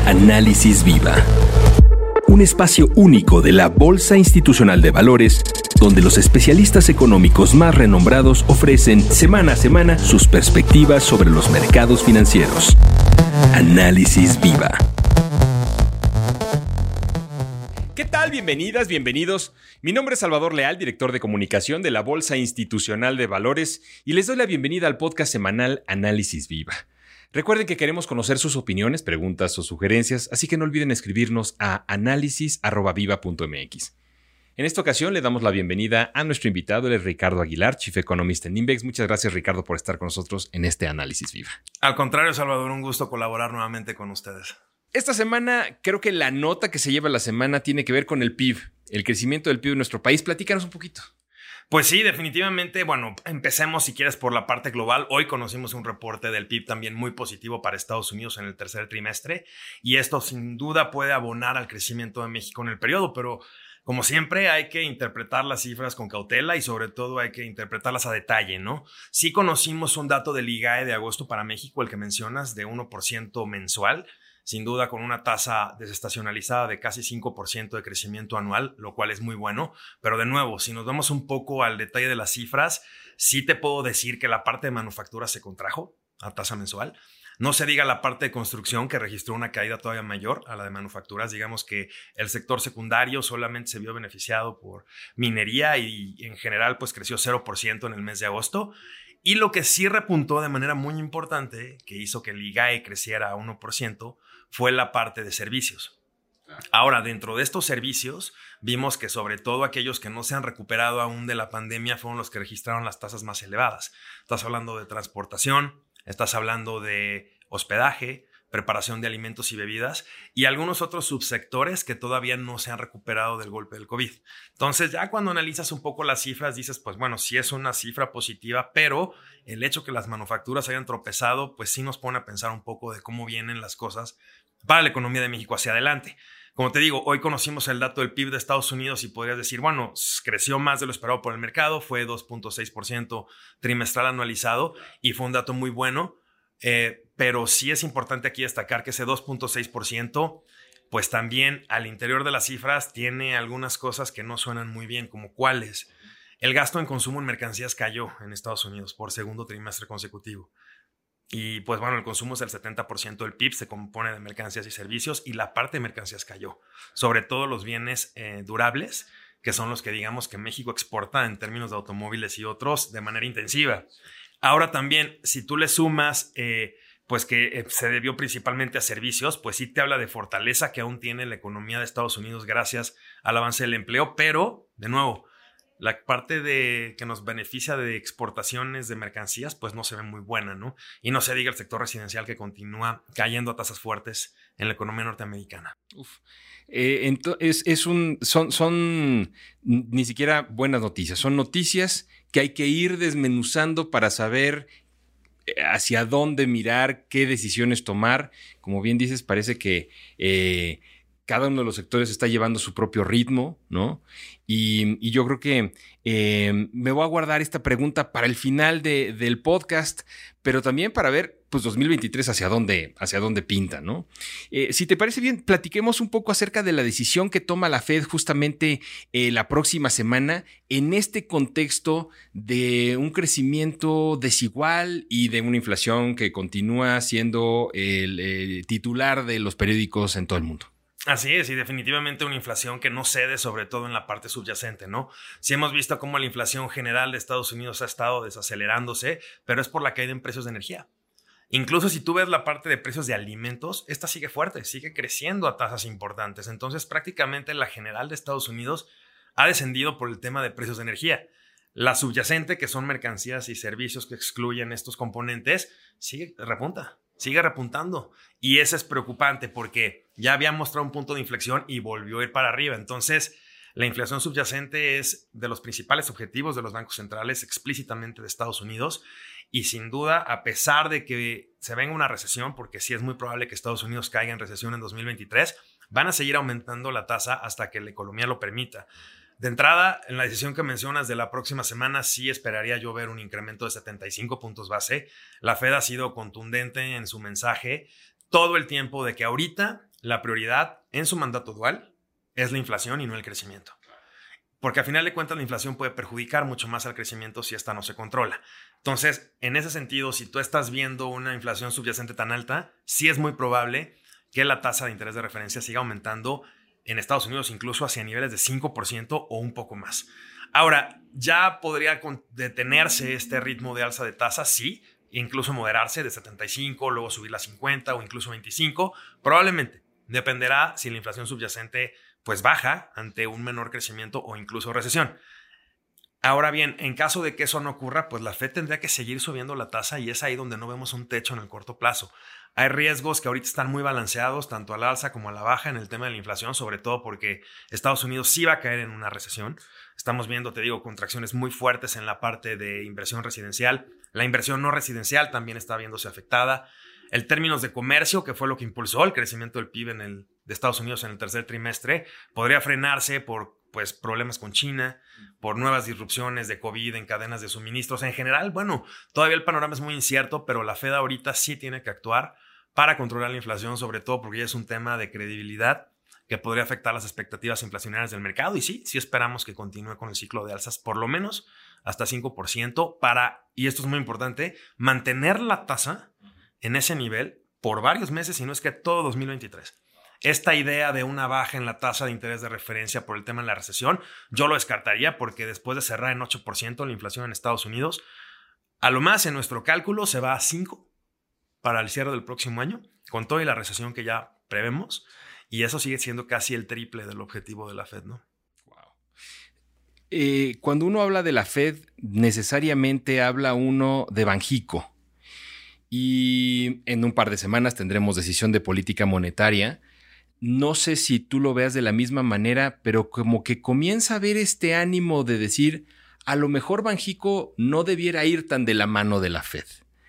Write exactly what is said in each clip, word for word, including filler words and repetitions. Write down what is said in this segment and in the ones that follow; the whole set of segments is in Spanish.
Análisis Viva. Un espacio único de la Bolsa Institucional de Valores, donde los especialistas económicos más renombrados ofrecen semana a semana sus perspectivas sobre los mercados financieros. Análisis Viva. ¿Qué tal? Bienvenidas, bienvenidos. Mi nombre es Salvador Leal, director de comunicación de la Bolsa Institucional de Valores, y les doy la bienvenida al podcast semanal Análisis Viva. Recuerden que queremos conocer sus opiniones, preguntas o sugerencias, así que no olviden escribirnos a análisis arroba viva punto m x. En esta ocasión le damos la bienvenida a nuestro invitado, él es Ricardo Aguilar, Chief Economist en Invex. Muchas gracias, Ricardo, por estar con nosotros en este Análisis Viva. Al contrario, Salvador, un gusto colaborar nuevamente con ustedes. Esta semana, creo que la nota que se lleva la semana tiene que ver con el P I B, el crecimiento del P I B de nuestro país. Platícanos un poquito. Pues sí, definitivamente. Bueno, empecemos si quieres por la parte global. Hoy conocimos un reporte del P I B también muy positivo para Estados Unidos en el tercer trimestre y esto sin duda puede abonar al crecimiento de México en el periodo, pero como siempre hay que interpretar las cifras con cautela y sobre todo hay que interpretarlas a detalle, ¿no? Sí conocimos un dato del I G A E de agosto para México, el que mencionas, de uno por ciento mensual. Sin duda con una tasa desestacionalizada de casi cinco por ciento de crecimiento anual, lo cual es muy bueno. Pero de nuevo, si nos vamos un poco al detalle de las cifras, sí te puedo decir que la parte de manufactura se contrajo a tasa mensual. No se diga la parte de construcción, que registró una caída todavía mayor a la de manufacturas. Digamos que el sector secundario solamente se vio beneficiado por minería y en general pues creció cero por ciento en el mes de agosto. Y lo que sí repuntó de manera muy importante, que hizo que el I G A E creciera a uno por ciento, fue la parte de servicios. Ahora, dentro de estos servicios, vimos que sobre todo aquellos que no se han recuperado aún de la pandemia fueron los que registraron las tasas más elevadas. Estás hablando de transportación, estás hablando de hospedaje, preparación de alimentos y bebidas y algunos otros subsectores que todavía no se han recuperado del golpe del COVID. Entonces, ya cuando analizas un poco las cifras, dices, pues bueno, sí es una cifra positiva, pero el hecho que las manufacturas hayan tropezado, pues sí nos pone a pensar un poco de cómo vienen las cosas para la economía de México hacia adelante. Como te digo, hoy conocimos el dato del P I B de Estados Unidos y podrías decir, bueno, creció más de lo esperado por el mercado, fue dos punto seis por ciento trimestral anualizado y fue un dato muy bueno. Eh, pero sí es importante aquí destacar que ese dos punto seis por ciento pues también al interior de las cifras tiene algunas cosas que no suenan muy bien, como cuáles. El gasto en consumo en mercancías cayó en Estados Unidos por segundo trimestre consecutivo. Y pues bueno, el consumo es el setenta por ciento del P I B, se compone de mercancías y servicios y la parte de mercancías cayó. Sobre todo los bienes eh, durables, que son los que digamos que México exporta en términos de automóviles y otros de manera intensiva. Ahora también, si tú le sumas, eh, pues que eh, se debió principalmente a servicios, pues sí te habla de fortaleza que aún tiene la economía de Estados Unidos gracias al avance del empleo, pero, de nuevo, la parte de que nos beneficia de exportaciones de mercancías, pues no se ve muy buena, ¿no? Y no se diga el sector residencial que continúa cayendo a tasas fuertes en la economía norteamericana. Uf. Eh, entonces, es un, son, son ni siquiera buenas noticias, son noticias que hay que ir desmenuzando para saber hacia dónde mirar, qué decisiones tomar. Como bien dices, parece que eh, cada uno de los sectores está llevando su propio ritmo, ¿no? Y, y yo creo que eh, me voy a guardar esta pregunta para el final de, del podcast, pero también para ver, pues, dos mil veintitrés hacia dónde, hacia dónde pinta, ¿no? Eh, si te parece bien, platiquemos un poco acerca de la decisión que toma la Fed justamente eh, la próxima semana en este contexto de un crecimiento desigual y de una inflación que continúa siendo el eh, titular de los periódicos en todo el mundo. Así es, y definitivamente una inflación que no cede, sobre todo en la parte subyacente, ¿no? Sí hemos visto cómo la inflación general de Estados Unidos ha estado desacelerándose, pero es por la caída en precios de energía. Incluso si tú ves la parte de precios de alimentos, esta sigue fuerte, sigue creciendo a tasas importantes. Entonces, prácticamente la general de Estados Unidos ha descendido por el tema de precios de energía. La subyacente, que son mercancías y servicios que excluyen estos componentes, sigue repunta. Sigue repuntando y eso es preocupante porque ya había mostrado un punto de inflexión y volvió a ir para arriba. Entonces, la inflación subyacente es de los principales objetivos de los bancos centrales explícitamente de Estados Unidos y sin duda, a pesar de que se venga una recesión, porque sí es muy probable que Estados Unidos caiga en recesión en dos mil veintitrés, van a seguir aumentando la tasa hasta que la economía lo permita. De entrada, en la decisión que mencionas de la próxima semana, sí esperaría yo ver un incremento de setenta y cinco puntos base. La Fed ha sido contundente en su mensaje todo el tiempo de que ahorita la prioridad en su mandato dual es la inflación y no el crecimiento. Porque al final de cuentas la inflación puede perjudicar mucho más al crecimiento si esta no se controla. Entonces, en ese sentido, si tú estás viendo una inflación subyacente tan alta, sí es muy probable que la tasa de interés de referencia siga aumentando en Estados Unidos, incluso hacia niveles de cinco por ciento o un poco más. Ahora, ¿ya podría detenerse este ritmo de alza de tasas? Sí, incluso moderarse de setenta y cinco, luego subir a cincuenta o incluso veinticinco. Probablemente. Dependerá si la inflación subyacente pues baja ante un menor crecimiento o incluso recesión. Ahora bien, en caso de que eso no ocurra, pues la Fed tendría que seguir subiendo la tasa y es ahí donde no vemos un techo en el corto plazo. Hay riesgos que ahorita están muy balanceados, tanto a la alza como a la baja en el tema de la inflación, sobre todo porque Estados Unidos sí va a caer en una recesión. Estamos viendo, te digo, contracciones muy fuertes en la parte de inversión residencial. La inversión no residencial también está viéndose afectada. En términos de comercio, que fue lo que impulsó el crecimiento del P I B en el, de Estados Unidos en el tercer trimestre, podría frenarse por pues, problemas con China, por nuevas disrupciones de COVID en cadenas de suministros. En general, bueno, todavía el panorama es muy incierto, pero la Fed ahorita sí tiene que actuar para controlar la inflación, sobre todo porque ya es un tema de credibilidad que podría afectar las expectativas inflacionarias del mercado. Y sí, sí esperamos que continúe con el ciclo de alzas, por lo menos hasta cinco por ciento, para, y esto es muy importante, mantener la tasa en ese nivel por varios meses, si no es que todo dos mil veintitrés. Esta idea de una baja en la tasa de interés de referencia por el tema de la recesión, yo lo descartaría porque después de cerrar en ocho por ciento la inflación en Estados Unidos, a lo más en nuestro cálculo se va a cinco para el cierre del próximo año, con toda la recesión que ya prevemos, y eso sigue siendo casi el triple del objetivo de la Fed, ¿no? Wow. Eh, cuando uno habla de la Fed, necesariamente habla uno de Banxico. Y en un par de semanas tendremos decisión de política monetaria. No sé si tú lo veas de la misma manera, pero como que comienza a ver este ánimo de decir, a lo mejor Banxico no debiera ir tan de la mano de la Fed.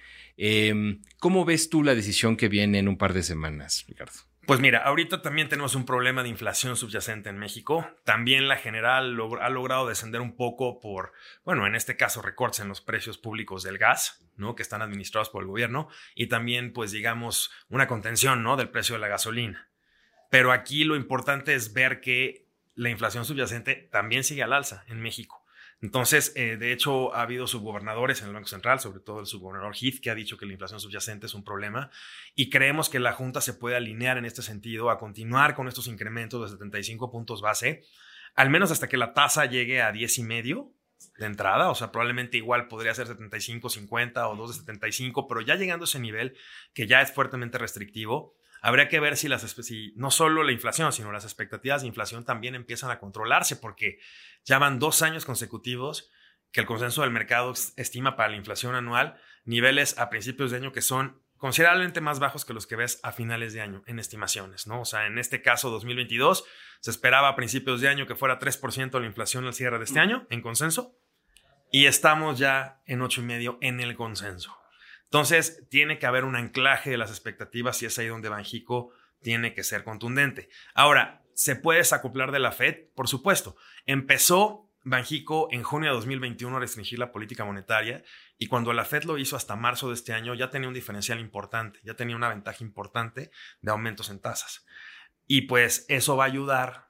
Eh, ¿Cómo ves tú la decisión que viene en un par de semanas, Ricardo? Pues mira, ahorita también tenemos un problema de inflación subyacente en México. También la general log- ha logrado descender un poco por, bueno, en este caso recortes en los precios públicos del gas, ¿no? Que están administrados por el gobierno. Y también, pues digamos, una contención, ¿no? Del precio de la gasolina. Pero aquí lo importante es ver que la inflación subyacente también sigue al alza en México. Entonces, eh, de hecho, ha habido subgobernadores en el Banco Central, sobre todo el subgobernador Heath, que ha dicho que la inflación subyacente es un problema y creemos que la Junta se puede alinear en este sentido a continuar con estos incrementos de setenta y cinco puntos base, al menos hasta que la tasa llegue a diez y medio de entrada, o sea, probablemente igual podría ser setenta y cinco, cincuenta o dos de setenta y cinco, pero ya llegando a ese nivel que ya es fuertemente restrictivo, habría que ver si, las, si no solo la inflación, sino las expectativas de inflación también empiezan a controlarse, porque ya van dos años consecutivos que el consenso del mercado estima para la inflación anual niveles a principios de año que son considerablemente más bajos que los que ves a finales de año en estimaciones, ¿no? O sea, en este caso dos mil veintidós se esperaba a principios de año que fuera tres por ciento la inflación al cierre de este año en consenso y estamos ya en ocho y medio en el consenso. Entonces, tiene que haber un anclaje de las expectativas y es ahí donde Banxico tiene que ser contundente. Ahora, ¿se puede desacoplar de la Fed? Por supuesto. Empezó Banxico en junio de dos mil veintiuno a restringir la política monetaria y cuando la Fed lo hizo hasta marzo de este año ya tenía un diferencial importante, ya tenía una ventaja importante de aumentos en tasas. Y pues eso va a ayudar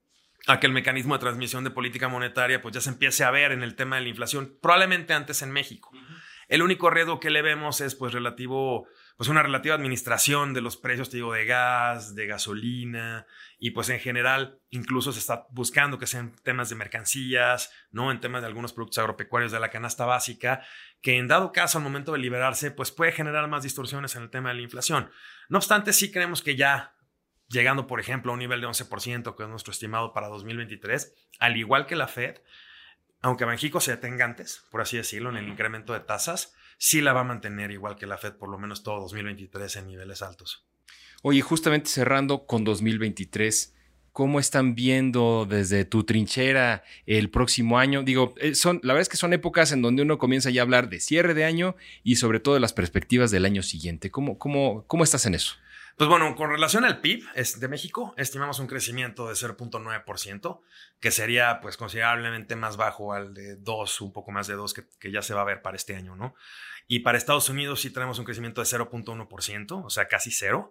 a que el mecanismo de transmisión de política monetaria pues ya se empiece a ver en el tema de la inflación, probablemente antes en México. Uh-huh. El único riesgo que le vemos es pues relativo, pues una relativa administración de los precios, te digo, de gas, de gasolina y pues en general incluso se está buscando que sean temas de mercancías, ¿no? En temas de algunos productos agropecuarios de la canasta básica, que en dado caso al momento de liberarse pues puede generar más distorsiones en el tema de la inflación. No obstante, sí creemos que ya llegando, por ejemplo, a un nivel de once por ciento, que es nuestro estimado para dos mil veintitrés, al igual que la Fed, aunque Banxico se detenga antes, por así decirlo, en el incremento de tasas, sí la va a mantener igual que la Fed por lo menos todo dos mil veintitrés en niveles altos. Oye, justamente cerrando con dos mil veintitrés, ¿cómo están viendo desde tu trinchera el próximo año? Digo, son, la verdad es que son épocas en donde uno comienza ya a hablar de cierre de año y sobre todo de las perspectivas del año siguiente. ¿Cómo, cómo, cómo estás en eso? Pues bueno, con relación al P I B de México, estimamos un crecimiento de cero punto nueve por ciento, que sería pues considerablemente más bajo al de dos, un poco más de dos que, que ya se va a ver para este año, ¿no? Y para Estados Unidos sí tenemos un crecimiento de cero punto uno por ciento, o sea, casi cero,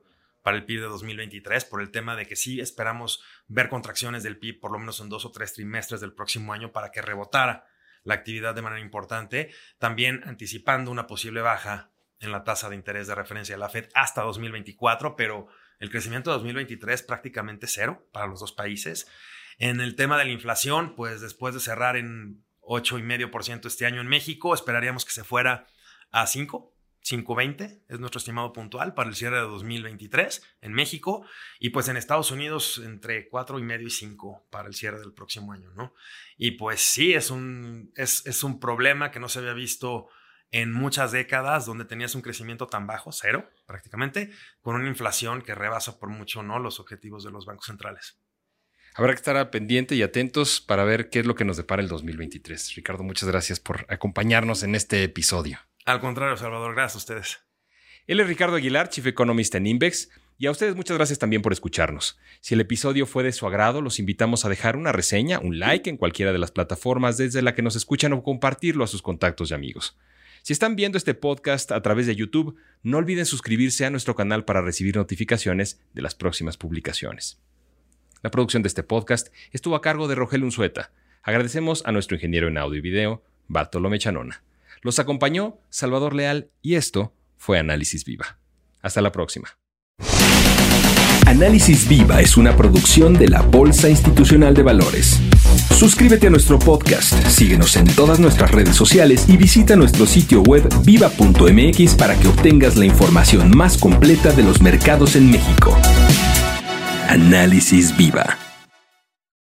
para el P I B de dos mil veintitrés por el tema de que sí esperamos ver contracciones del P I B por lo menos en dos o tres trimestres del próximo año para que rebotara la actividad de manera importante, también anticipando una posible baja en la tasa de interés de referencia de la Fed hasta dos mil veinticuatro, pero el crecimiento de dos mil veintitrés prácticamente cero para los dos países. En el tema de la inflación, pues después de cerrar en ocho coma cinco por ciento este año en México, esperaríamos que se fuera a cinco, cinco punto veinte es nuestro estimado puntual para el cierre de dos mil veintitrés en México, y pues en Estados Unidos entre cuatro coma cinco y cinco para el cierre del próximo año, ¿no? Y pues sí, es un, es, es un problema que no se había visto en muchas décadas, donde tenías un crecimiento tan bajo, cero prácticamente, con una inflación que rebasa por mucho, ¿no?, los objetivos de los bancos centrales. Habrá que estar pendiente y atentos para ver qué es lo que nos depara el dos mil veintitrés. Ricardo, muchas gracias por acompañarnos en este episodio. Al contrario, Salvador, gracias a ustedes. Él es Ricardo Aguilar, Chief Economist en Invex, y a ustedes muchas gracias también por escucharnos. Si el episodio fue de su agrado, los invitamos a dejar una reseña, un like en cualquiera de las plataformas desde la que nos escuchan o compartirlo a sus contactos y amigos. Si están viendo este podcast a través de YouTube, no olviden suscribirse a nuestro canal para recibir notificaciones de las próximas publicaciones. La producción de este podcast estuvo a cargo de Rogelio Unzueta. Agradecemos a nuestro ingeniero en audio y video, Bartolomé Chanona. Los acompañó Salvador Leal y esto fue Análisis Viva. Hasta la próxima. Análisis Viva es una producción de la Bolsa Institucional de Valores. Suscríbete a nuestro podcast, síguenos en todas nuestras redes sociales y visita nuestro sitio web viva punto m x para que obtengas la información más completa de los mercados en México. Análisis Viva.